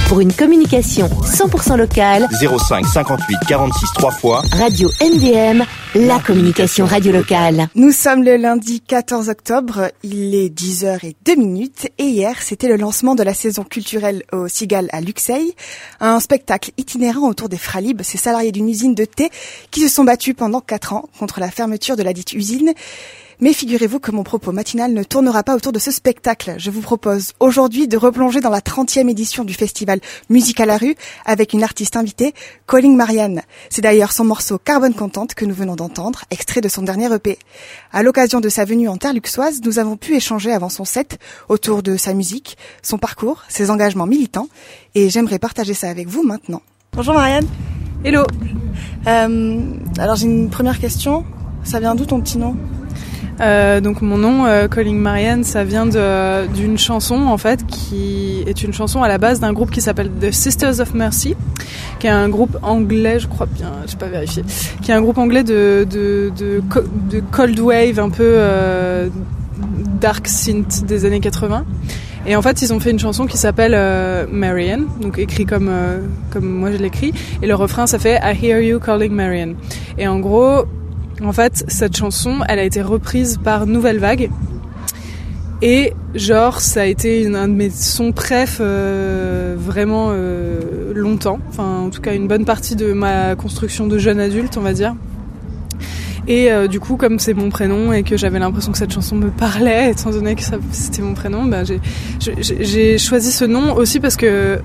Pour une communication 100% locale, 05 58 46 3 fois. Radio MDM, la communication radio locale. Nous sommes le lundi 14 octobre, il est 10h02 et hier c'était le lancement de la saison culturelle au Cigale à Luxeuil, un spectacle itinérant autour des Fralib, ces salariés d'une usine de thé qui se sont battus pendant 4 ans contre la fermeture de la dite usine. Mais figurez-vous que mon propos matinal ne tournera pas autour de ce spectacle. Je vous propose aujourd'hui de replonger dans la 30e édition du festival Musique à la rue avec une artiste invitée, Calling Marianne. C'est d'ailleurs son morceau Carbone Contente que nous venons d'entendre, extrait de son dernier EP. À l'occasion de sa venue en terre luxoise, nous avons pu échanger avant son set autour de sa musique, son parcours, ses engagements militants et j'aimerais partager ça avec vous maintenant. Bonjour Marianne. Hello. Alors j'ai une première question. Ça vient d'où ton petit nom ? Donc mon nom, Calling Marianne, ça vient d'une chanson en fait qui est une chanson à la base d'un groupe qui s'appelle The Sisters of Mercy, qui est un groupe anglais, je crois bien, j'ai pas vérifié, qui est un groupe anglais de cold wave un peu dark synth des années 80. Et en fait, ils ont fait une chanson qui s'appelle Marianne, donc écrit comme moi je l'écris, et le refrain ça fait I hear you calling Marianne. Et en gros, en fait, cette chanson, elle a été reprise par Nouvelle Vague. Et genre, ça a été un de mes sons préf vraiment longtemps. Enfin, en tout cas, une bonne partie de ma construction de jeune adulte, on va dire. Et du coup, comme c'est mon prénom et que j'avais l'impression que cette chanson me parlait, étant donné que c'était mon prénom, bah, j'ai choisi ce nom aussi parce que...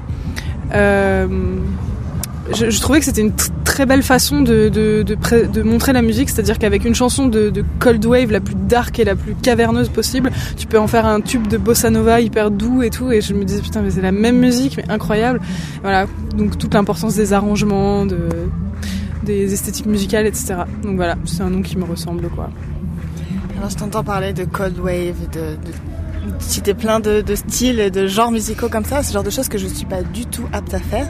Je trouvais que c'était une très belle façon de montrer la musique, c'est-à-dire qu'avec une chanson de cold wave la plus dark et la plus caverneuse possible, tu peux en faire un tube de bossa nova hyper doux et tout, et je me disais putain mais c'est la même musique mais incroyable. Voilà, donc toute l'importance des arrangements, des esthétiques musicales, etc. Donc voilà, c'est un nom qui me ressemble quoi. Alors je t'entends parler de cold wave, de citer plein de styles et de genres musicaux comme ça, c'est le genre de choses que je suis pas du tout apte à faire.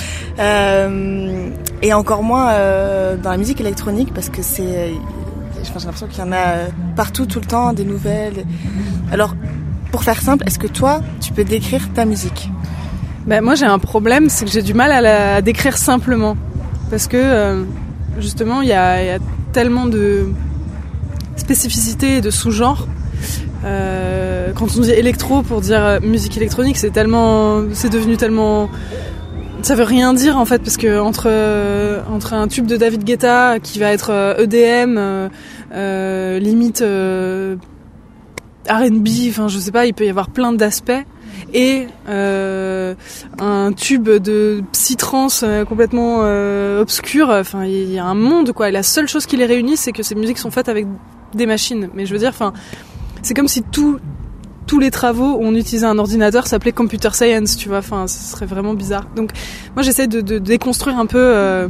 Et encore moins dans la musique électronique parce que j'ai l'impression qu'il y en a partout, tout le temps, des nouvelles. Alors, pour faire simple, est-ce que toi, tu peux décrire ta musique ? Ben, moi, j'ai un problème, c'est que j'ai du mal à la décrire simplement. Parce que, justement, il y a tellement de spécificités et de sous-genres. Quand on dit électro pour dire musique électronique, c'est devenu tellement... Ça veut rien dire en fait parce que entre un tube de David Guetta qui va être EDM, limite R&B, enfin je sais pas, il peut y avoir plein d'aspects, et un tube de psytrance complètement obscur, enfin il y a un monde quoi. Et la seule chose qui les réunit, c'est que ces musiques sont faites avec des machines. Mais je veux dire, enfin c'est comme si tous les travaux où on utilisait un ordinateur s'appelaient computer science, tu vois, enfin, ce serait vraiment bizarre. Donc, moi, j'essaie de déconstruire un peu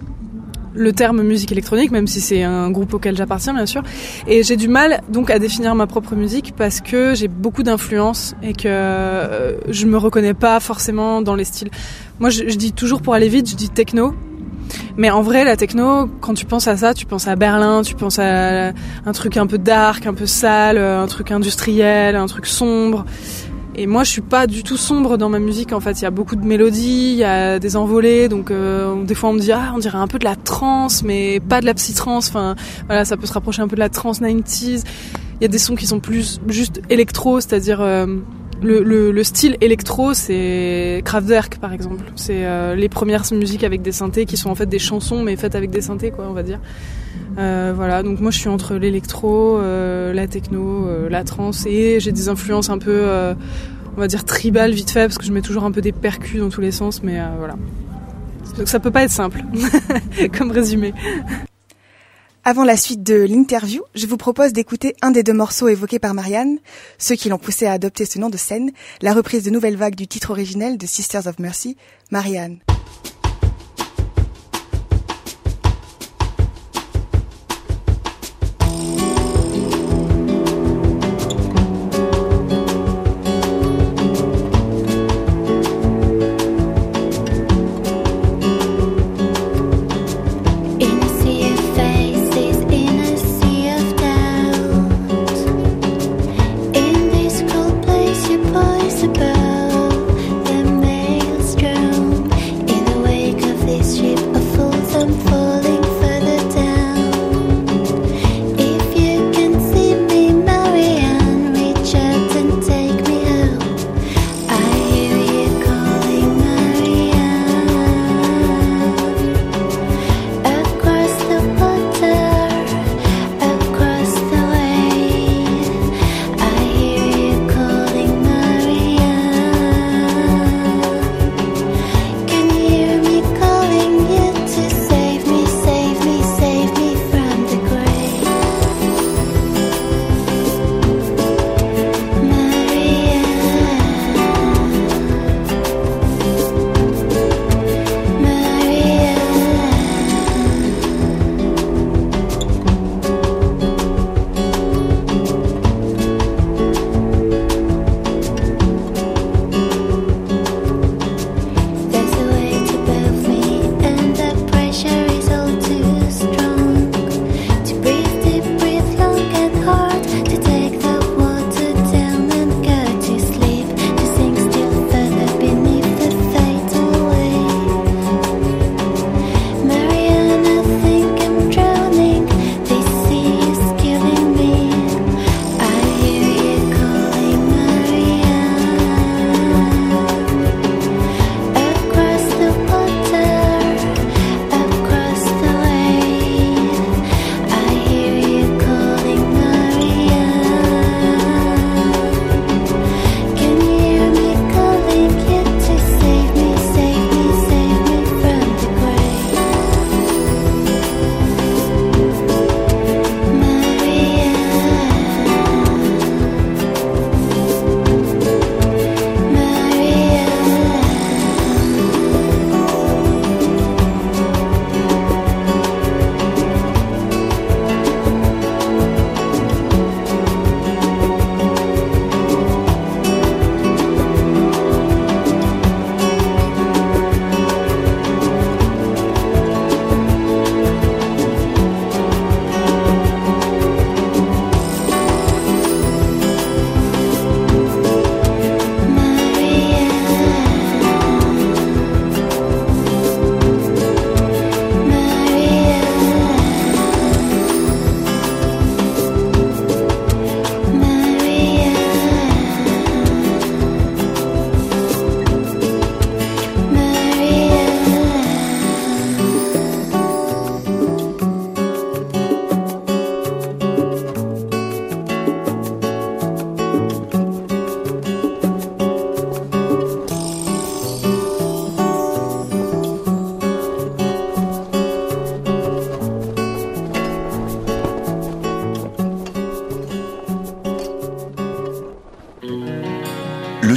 le terme musique électronique, même si c'est un groupe auquel j'appartiens, bien sûr. Et j'ai du mal, donc, à définir ma propre musique parce que j'ai beaucoup d'influences et que je me reconnais pas forcément dans les styles. Moi, je dis toujours, pour aller vite, je dis techno. Mais en vrai, la techno, quand tu penses à ça, tu penses à Berlin, tu penses à un truc un peu dark, un peu sale, un truc industriel, un truc sombre. Et moi, je suis pas du tout sombre dans ma musique. En fait, il y a beaucoup de mélodies, il y a des envolées. Donc, des fois, on me dit on dirait un peu de la trance, mais pas de la psytrance. Enfin, voilà, ça peut se rapprocher un peu de la trance 90s. Il y a des sons qui sont plus juste électro, c'est-à-dire le style électro, c'est Kraftwerk par exemple. C'est les premières musiques avec des synthés qui sont en fait des chansons mais faites avec des synthés quoi, on va dire. Voilà, donc moi je suis entre l'électro, la techno, la trance, et j'ai des influences un peu on va dire tribales vite fait parce que je mets toujours un peu des percus dans tous les sens, mais voilà. Donc ça peut pas être simple comme résumé. Avant la suite de l'interview, je vous propose d'écouter un des 2 morceaux évoqués par Marianne, ceux qui l'ont poussé à adopter ce nom de scène, la reprise de Nouvelle Vague du titre originel de Sisters of Mercy, Marianne. Above the maelstrom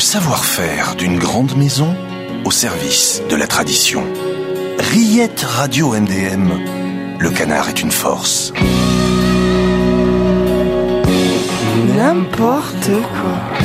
savoir-faire d'une grande maison au service de la tradition. Riette Radio MDM, le canard est une force. N'importe quoi.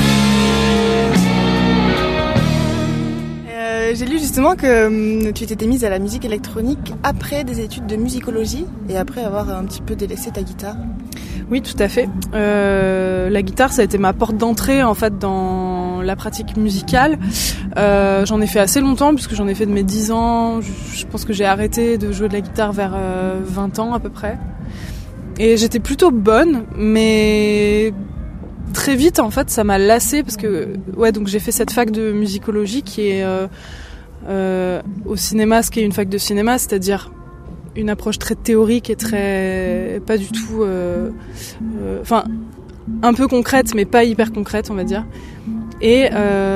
J'ai lu justement que tu t'étais mise à la musique électronique après des études de musicologie et après avoir un petit peu délaissé ta guitare. Oui, tout à fait. La guitare, ça a été ma porte d'entrée en fait dans la pratique musicale. J'en ai fait assez longtemps puisque j'en ai fait de mes 10 ans. Je pense que j'ai arrêté de jouer de la guitare vers 20 ans à peu près. Et j'étais plutôt bonne, mais très vite en fait ça m'a lassée parce que donc j'ai fait cette fac de musicologie qui est au cinéma, ce qui est une fac de cinéma, c'est-à-dire une approche très théorique et très pas du tout un peu concrète mais pas hyper concrète on va dire. Et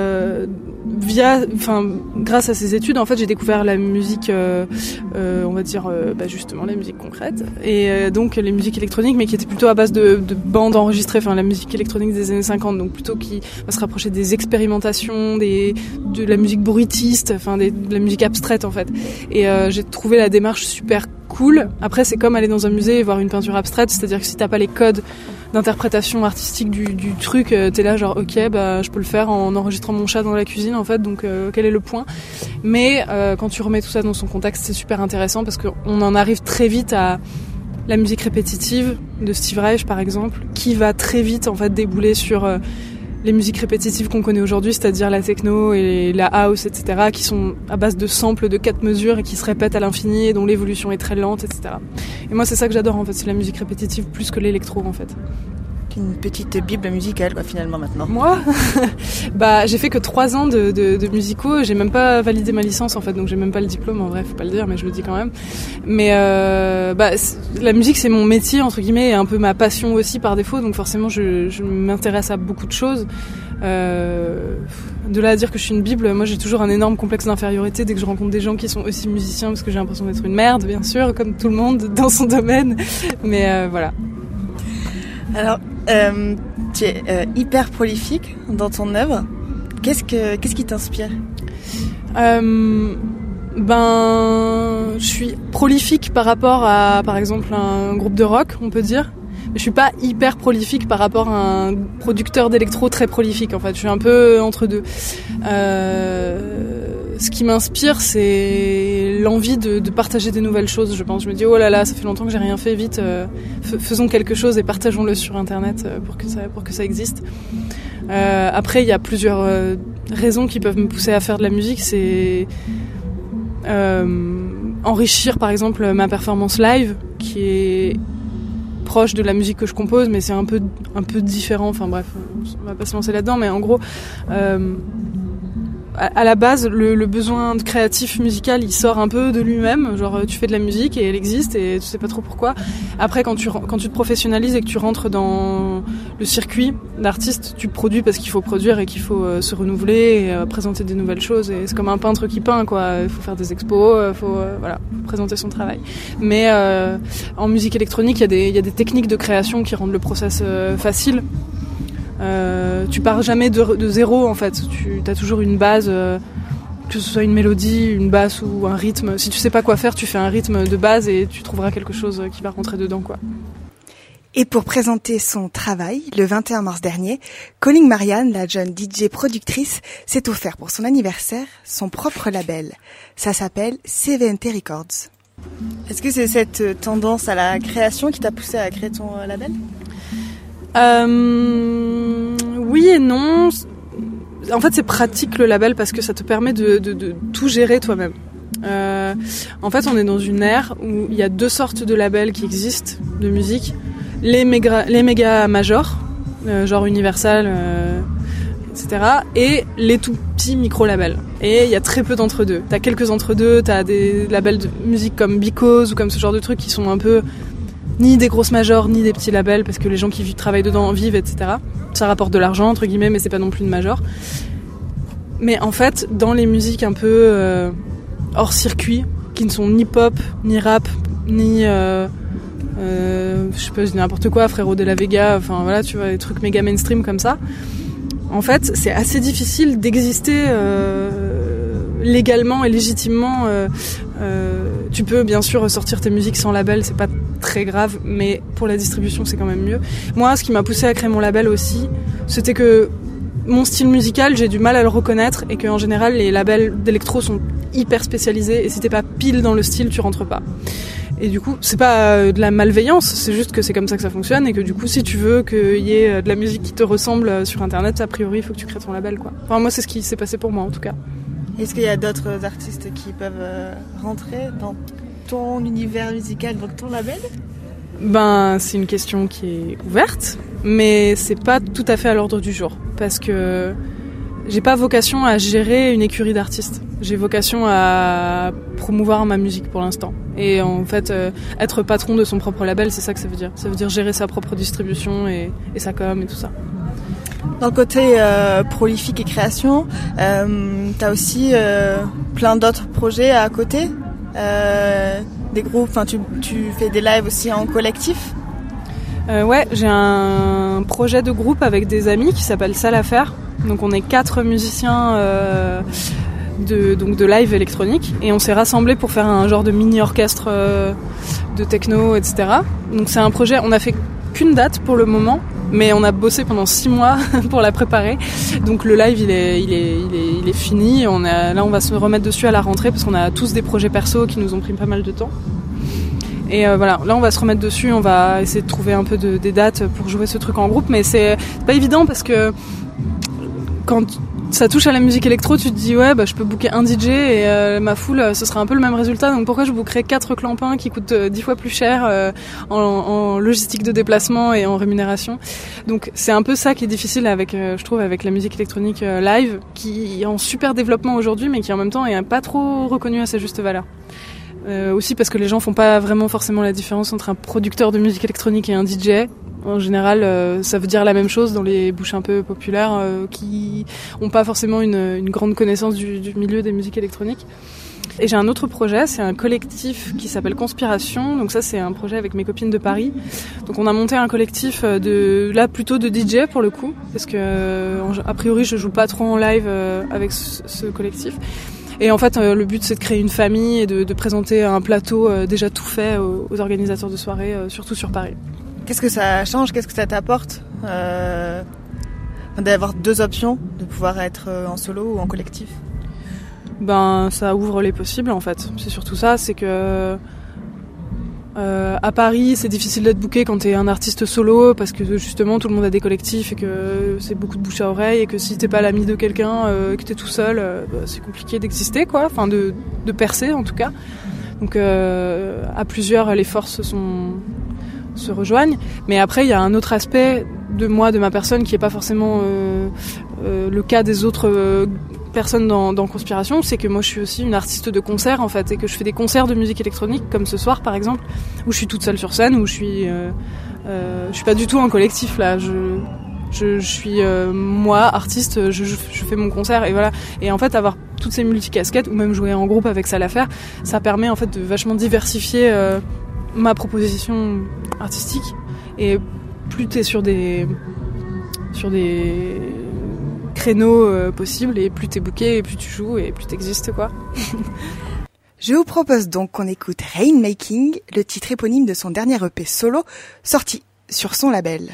grâce à ces études, en fait, j'ai découvert la musique, on va dire, justement, la musique concrète, et donc les musiques électroniques, mais qui étaient plutôt à base de bandes enregistrées, la musique électronique des années 50, donc plutôt qui va se rapprocher des expérimentations, de la musique bruitiste, de la musique abstraite, en fait. Et j'ai trouvé la démarche super cool. Après, c'est comme aller dans un musée et voir une peinture abstraite, c'est-à-dire que si t'as pas les codes d'interprétation artistique du truc, t'es là genre ok je peux le faire en enregistrant mon chat dans la cuisine en fait, donc quel est le point. Mais quand tu remets tout ça dans son contexte, c'est super intéressant parce qu'on en arrive très vite à la musique répétitive de Steve Reich par exemple, qui va très vite en fait débouler sur les musiques répétitives qu'on connaît aujourd'hui, c'est-à-dire la techno et la house, etc., qui sont à base de samples de 4 mesures et qui se répètent à l'infini et dont l'évolution est très lente, etc. Et moi, c'est ça que j'adore, en fait, c'est la musique répétitive plus que l'électro, en fait. Une petite bible musicale, quoi, finalement, maintenant. Moi, j'ai fait que 3 ans de musicaux, j'ai même pas validé ma licence, en fait, donc j'ai même pas le diplôme, en vrai, faut pas le dire, mais je le dis quand même. Mais la musique, c'est mon métier, entre guillemets, et un peu ma passion aussi, par défaut, donc forcément, je m'intéresse à beaucoup de choses. De là à dire que je suis une bible, moi j'ai toujours un énorme complexe d'infériorité dès que je rencontre des gens qui sont aussi musiciens, parce que j'ai l'impression d'être une merde, bien sûr, comme tout le monde dans son domaine, mais voilà. Alors, tu es hyper prolifique dans ton œuvre. Qu'est-ce qui t'inspire ? Je suis prolifique par rapport à, par exemple, un groupe de rock, on peut dire. Je suis pas hyper prolifique par rapport à un producteur d'électro très prolifique, en fait. Je suis un peu entre deux. Ce qui m'inspire, c'est l'envie de partager des nouvelles choses, je pense. Je me dis, oh là là, ça fait longtemps que j'ai rien fait, vite, faisons quelque chose et partageons-le sur Internet pour que ça existe. Après, il y a plusieurs raisons qui peuvent me pousser à faire de la musique. C'est enrichir, par exemple, ma performance live, qui est proche de la musique que je compose, mais c'est un peu différent. Enfin bref, on va pas se lancer là-dedans, mais en gros, à la base, le besoin de créatif musical, il sort un peu de lui-même. Genre, tu fais de la musique et elle existe et tu sais pas trop pourquoi. Après, quand tu te professionnalises et que tu rentres dans le circuit d'artiste, tu produis parce qu'il faut produire et qu'il faut se renouveler et présenter des nouvelles choses. Et c'est comme un peintre qui peint, quoi. Il faut faire des expos, faut présenter son travail. Mais en musique électronique, il y a des techniques de création qui rendent le process facile. Tu pars jamais de zéro en fait, tu as toujours une base, que ce soit une mélodie, une basse ou un rythme. Si tu sais pas quoi faire, tu fais un rythme de base et tu trouveras quelque chose qui va rentrer dedans, quoi. Et pour présenter son travail, le 21 mars dernier, Colin Marianne, la jeune DJ productrice, s'est offert pour son anniversaire son propre label. Ça s'appelle CVNT Records. Est-ce que c'est cette tendance à la création qui t'a poussé à créer ton label ? Oui et non. En fait, c'est pratique le label parce que ça te permet de tout gérer toi-même. En fait, on est dans une ère où il y a 2 sortes de labels qui existent de musique. Les méga majors, genre Universal, etc. Et les tout petits micro-labels. Et il y a très peu d'entre-deux. T'as quelques entre-deux, t'as des labels de musique comme Because ou comme ce genre de trucs qui sont un peu ni des grosses majors, ni des petits labels, parce que les gens qui travaillent dedans en vivent, etc. Ça rapporte de l'argent, entre guillemets, mais c'est pas non plus une major. Mais en fait, dans les musiques un peu hors circuit, qui ne sont ni pop, ni rap, ni je sais pas, je dis n'importe quoi, Frérot de la Vega, enfin voilà, tu vois, des trucs méga mainstream comme ça, en fait, c'est assez difficile d'exister légalement et légitimement. Tu peux bien sûr sortir tes musiques sans label, c'est pas très grave, mais pour la distribution, c'est quand même mieux. Moi, ce qui m'a poussé à créer mon label aussi, c'était que mon style musical, j'ai du mal à le reconnaître et qu'en général, les labels d'électro sont hyper spécialisés et si t'es pas pile dans le style, tu rentres pas. Et du coup, c'est pas de la malveillance, c'est juste que c'est comme ça que ça fonctionne et que du coup, si tu veux qu'il y ait de la musique qui te ressemble sur Internet, a priori, il faut que tu crées ton label, quoi. Enfin, moi, c'est ce qui s'est passé pour moi, en tout cas. Est-ce qu'il y a d'autres artistes qui peuvent rentrer dans ton univers musical, dans ton label ? Ben, c'est une question qui est ouverte, mais c'est pas tout à fait à l'ordre du jour, parce que j'ai pas vocation à gérer une écurie d'artistes. J'ai vocation à promouvoir ma musique pour l'instant. Et en fait, être patron de son propre label, c'est ça que ça veut dire. Ça veut dire gérer sa propre distribution et sa com et tout ça. Dans le côté prolifique et création, t'as aussi plein d'autres projets à côté, des groupes, enfin tu fais des lives aussi en collectif. Ouais, j'ai un projet de groupe avec des amis qui s'appelle Salle à faire. Donc on est 4 musiciens de live électronique et on s'est rassemblés pour faire un genre de mini-orchestre de techno, etc. Donc c'est un projet, on a fait qu'une date pour le moment, mais on a bossé pendant 6 mois pour la préparer. Donc le live il est fini. Là on va se remettre dessus à la rentrée parce qu'on a tous des projets perso qui nous ont pris pas mal de temps. Et voilà, là on va se remettre dessus, on va essayer de trouver un peu des dates pour jouer ce truc en groupe, mais c'est pas évident parce que quand ça touche à la musique électro, tu te dis ouais, je peux booker un DJ et ma foule, ce sera un peu le même résultat. Donc pourquoi je bookerais 4 clampins qui coûtent 10 fois plus cher en logistique de déplacement et en rémunération. Donc c'est un peu ça qui est difficile avec, je trouve, avec la musique électronique live, qui est en super développement aujourd'hui, mais qui en même temps est pas trop reconnue à sa juste valeur. Aussi parce que les gens font pas vraiment forcément la différence entre un producteur de musique électronique et un DJ. En général, ça veut dire la même chose dans les bouches un peu populaires qui ont pas forcément une grande connaissance du milieu des musiques électroniques. Et j'ai un autre projet, c'est un collectif qui s'appelle Conspiration. Donc ça, c'est un projet avec mes copines de Paris. Donc on a monté un collectif plutôt de DJ pour le coup, parce que a priori je joue pas trop en live avec ce collectif. Et en fait, le but, c'est de créer une famille et de présenter un plateau déjà tout fait aux organisateurs de soirées, surtout sur Paris. Qu'est-ce que ça change ? Qu'est-ce que ça t'apporte d'avoir 2 options, de pouvoir être en solo ou en collectif ? Ben, ça ouvre les possibles, en fait. C'est surtout ça, c'est que à Paris, c'est difficile d'être booké quand t'es un artiste solo parce que justement tout le monde a des collectifs et que c'est beaucoup de bouche à oreille et que si t'es pas l'ami de quelqu'un et que t'es tout seul, c'est compliqué d'exister, quoi. Enfin, de percer en tout cas. Donc à plusieurs, les forces se rejoignent. Mais après, il y a un autre aspect de moi, de ma personne, qui est pas forcément le cas des autres personnes dans Conspiration, c'est que moi je suis aussi une artiste de concert en fait, et que je fais des concerts de musique électronique comme ce soir par exemple, où je suis toute seule sur scène, où je suis pas du tout en collectif là, je suis moi artiste, je fais mon concert et voilà. Et en fait avoir toutes ces multicasquettes ou même jouer en groupe avec ça à faire, ça permet en fait de vachement diversifier ma proposition artistique, et plus t'es sur des créneaux possibles et plus t'es booké et plus tu joues et plus t'existes, quoi. Je vous propose donc qu'on écoute Rainmaking, le titre éponyme de son dernier EP solo sorti sur son label.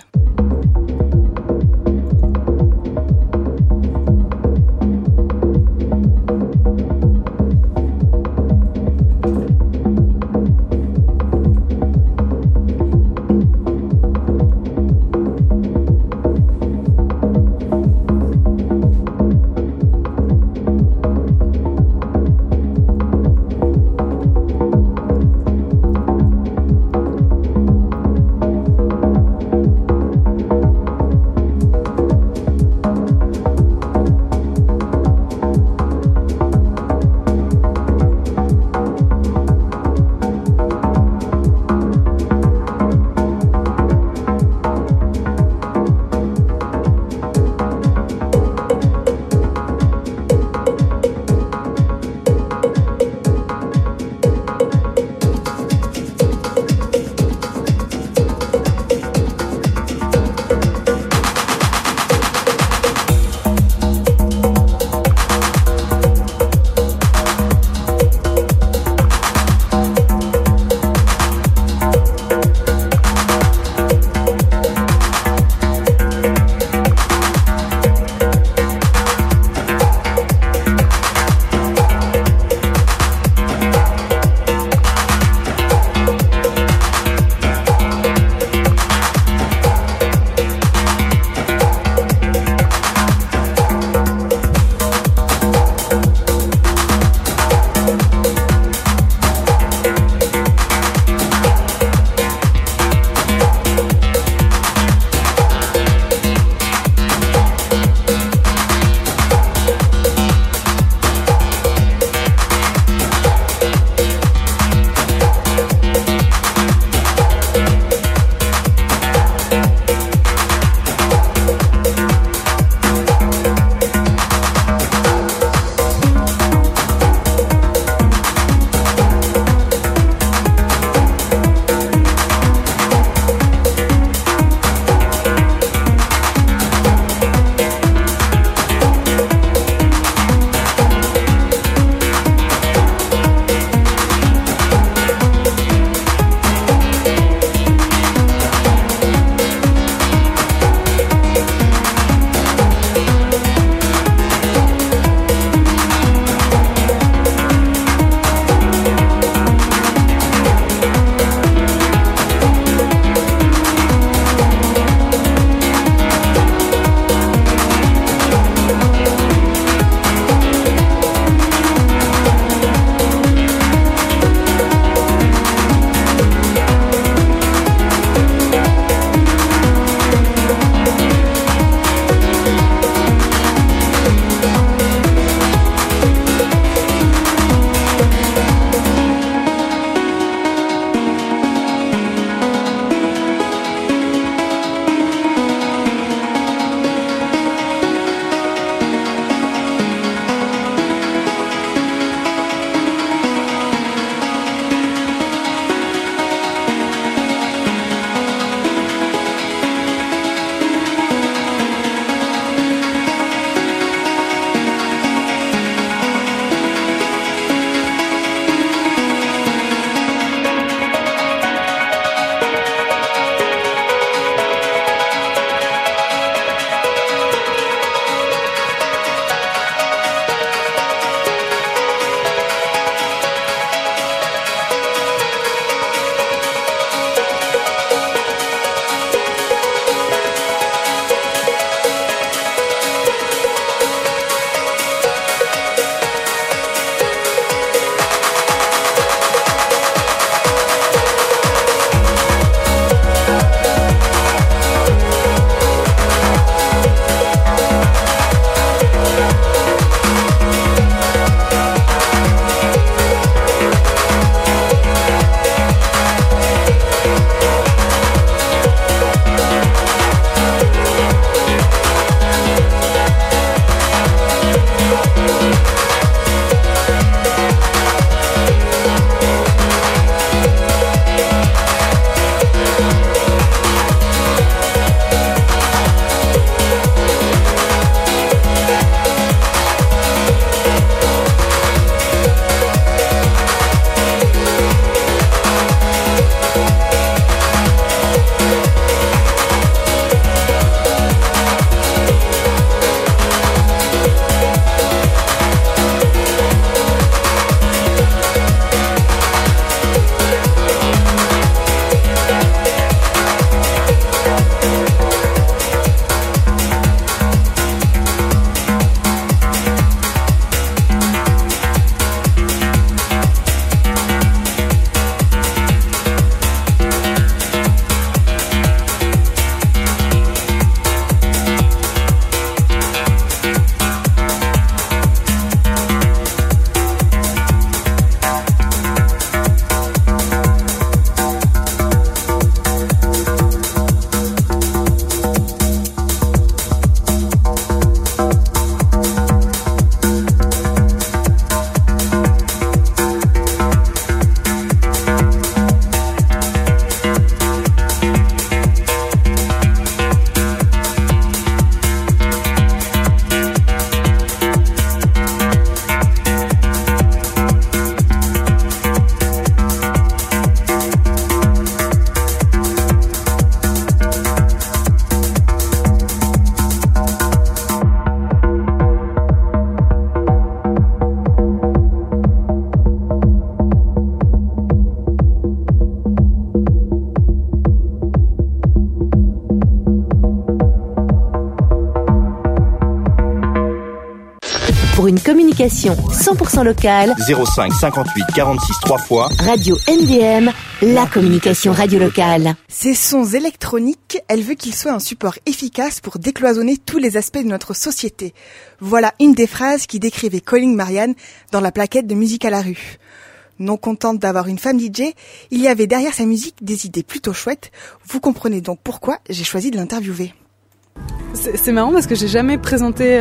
communication 100% locale. 05 58 46 3 fois. Radio NDM, la communication radio locale. Ces sons électroniques, elle veut qu'ils soient un support efficace pour décloisonner tous les aspects de notre société. Voilà une des phrases qui décrivait Calling Marianne dans la plaquette de Musique à la rue. Non contente d'avoir une femme DJ, il y avait derrière sa musique des idées plutôt chouettes. Vous comprenez donc pourquoi j'ai choisi de l'interviewer. C'est marrant parce que j'ai jamais présenté...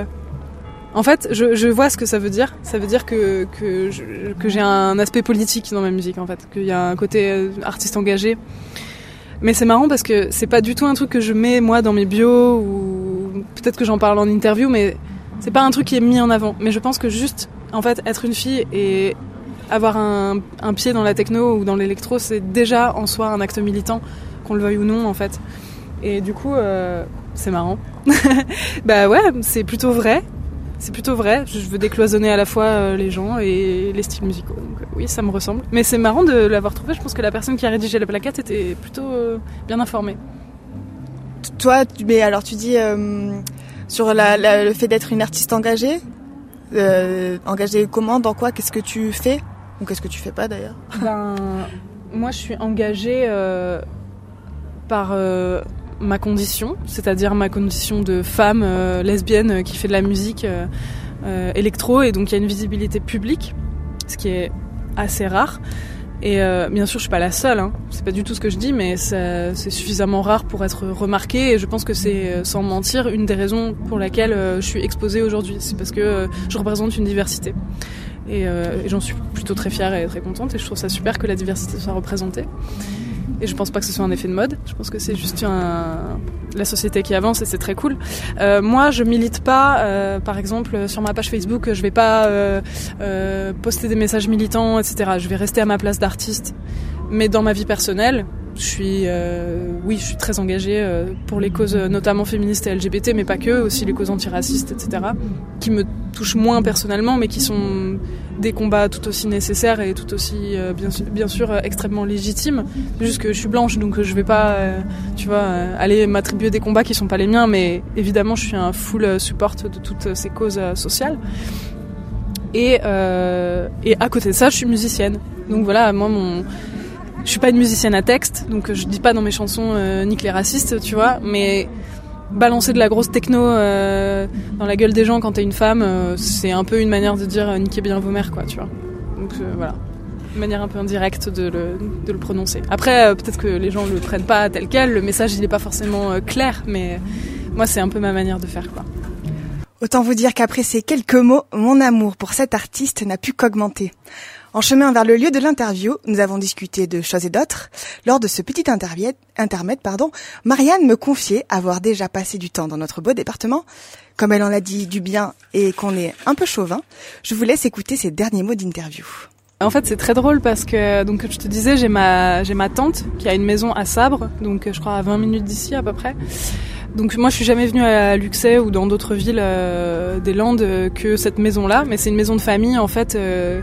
En fait, je vois ce que ça veut dire. Ça veut dire que j'ai un aspect politique dans ma musique, en fait. Qu'il y a un côté artiste engagé. Mais c'est marrant parce que c'est pas du tout un truc que je mets, moi, dans mes bios, ou peut-être que j'en parle en interview, mais c'est pas un truc qui est mis en avant. Mais je pense que juste, en fait, être une fille et avoir un pied dans la techno ou dans l'électro, c'est déjà en soi un acte militant, qu'on le veuille ou non, en fait. Et du coup, c'est marrant. Bah ouais, c'est plutôt vrai. C'est plutôt vrai. Je veux décloisonner à la fois les gens et les styles musicaux. Donc oui, ça me ressemble. Mais c'est marrant de l'avoir trouvé. Je pense que la personne qui a rédigé la plaquette était plutôt bien informée. Toi, mais alors tu dis sur le fait d'être une artiste engagée, engagée comment, dans quoi, qu'est-ce que tu fais ou qu'est-ce que tu fais pas d'ailleurs? Moi, je suis engagée par ma condition, c'est-à-dire ma condition de femme lesbienne qui fait de la musique électro, et donc il y a une visibilité publique, ce qui est assez rare. Et bien sûr, je suis pas la seule, hein. C'est pas du tout ce que je dis, mais c'est suffisamment rare pour être remarquée. Et je pense que c'est, sans mentir, une des raisons pour laquelle je suis exposée aujourd'hui. C'est parce que je représente une diversité. Et j'en suis plutôt très fière et très contente. Et je trouve ça super que la diversité soit représentée. Et je pense pas que ce soit un effet de mode. Je pense que c'est juste la société qui avance, et c'est très cool. Moi, je milite pas, par exemple, sur ma page Facebook, je vais pas poster des messages militants, etc. Je vais rester à ma place d'artiste. Mais dans ma vie personnelle, je suis très engagée pour les causes notamment féministes et LGBT, mais pas que, aussi les causes antiracistes, etc. Qui me touchent moins personnellement, mais qui sont des combats tout aussi nécessaires et tout aussi, bien sûr, extrêmement légitimes. Juste que je suis blanche, donc je vais pas, aller m'attribuer des combats qui sont pas les miens, mais évidemment, je suis un full support de toutes ces causes sociales. Et à côté de ça, je suis musicienne. Donc voilà, moi, je suis pas une musicienne à texte, donc je dis pas dans mes chansons nique les racistes, tu vois, mais balancer de la grosse techno dans la gueule des gens quand t'es une femme, c'est un peu une manière de dire niquez bien vos mères, quoi, tu vois. Donc voilà, une manière un peu indirecte de le prononcer. Après, peut-être que les gens le prennent pas tel quel, le message il est pas forcément clair, mais moi c'est un peu ma manière de faire, quoi. Autant vous dire qu'après ces quelques mots, mon amour pour cet artiste n'a pu qu'augmenter. En chemin vers le lieu de l'interview, nous avons discuté de choses et d'autres. Lors de ce petit intermède, Marianne me confiait avoir déjà passé du temps dans notre beau département. Comme elle en a dit du bien et qu'on est un peu chauvin, je vous laisse écouter ses derniers mots d'interview. En fait, c'est très drôle parce que, donc, je te disais, j'ai ma tante qui a une maison à Sabre, donc je crois à 20 minutes d'ici à peu près. Donc moi je suis jamais venue à Luxeuil ou dans d'autres villes des Landes que cette maison-là, mais c'est une maison de famille en fait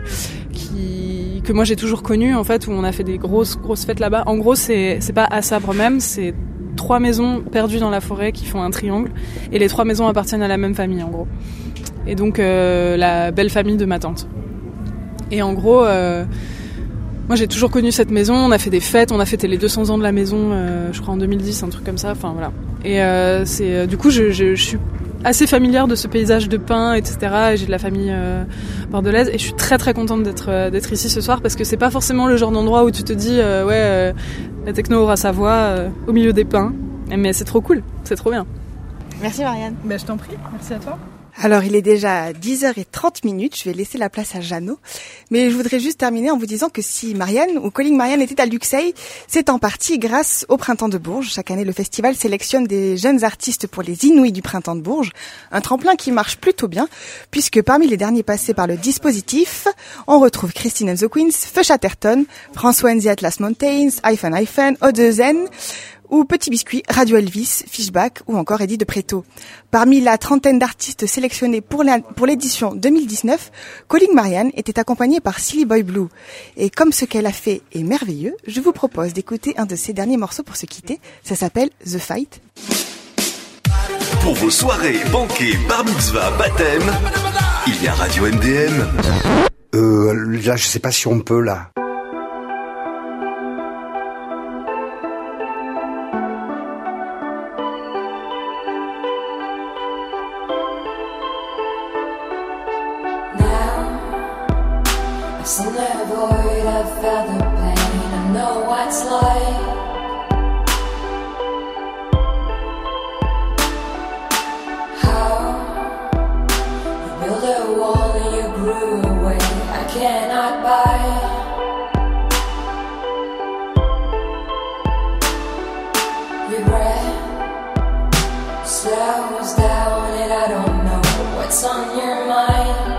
que moi j'ai toujours connue en fait, où on a fait des grosses fêtes là-bas. En gros c'est pas à Sabre même, c'est 3 maisons perdues dans la forêt qui font un triangle, et les 3 maisons appartiennent à la même famille en gros. Et donc la belle famille de ma tante. Et en gros moi j'ai toujours connu cette maison, on a fait des fêtes, on a fêté les 200 ans de la maison, je crois en 2010, un truc comme ça, enfin voilà. Et du coup je suis assez familière de ce paysage de pins, etc. Et j'ai de la famille bordelaise, et je suis très très contente d'être ici ce soir, parce que c'est pas forcément le genre d'endroit où tu te dis la techno aura sa voix au milieu des pins, mais c'est trop cool, c'est trop bien. Merci Marianne. Je t'en prie, merci à toi. Alors, il est déjà 10h30, je vais laisser la place à Jeannot. Mais je voudrais juste terminer en vous disant que si Marianne ou Calling Marianne était à Luxeuil, c'est en partie grâce au Printemps de Bourges. Chaque année, le festival sélectionne des jeunes artistes pour les Inouïs du Printemps de Bourges. Un tremplin qui marche plutôt bien, puisque parmi les derniers passés par le dispositif, on retrouve Christine and the Queens, Feu Chatterton, François and the Atlas Mountains, Hyphen, Odezen, ou Petit Biscuit, Radio Elvis, Fishback ou encore Eddie de Préto. Parmi la trentaine d'artistes sélectionnés pour l'édition 2019, Calling Marianne était accompagnée par Silly Boy Blue. Et comme ce qu'elle a fait est merveilleux, je vous propose d'écouter un de ses derniers morceaux pour se quitter. Ça s'appelle The Fight. Pour vos soirées, banquets, bar mitzvah, baptême, Il y a Radio MDM. Là, je sais pas si on peut, là.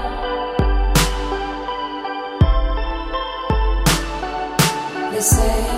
They say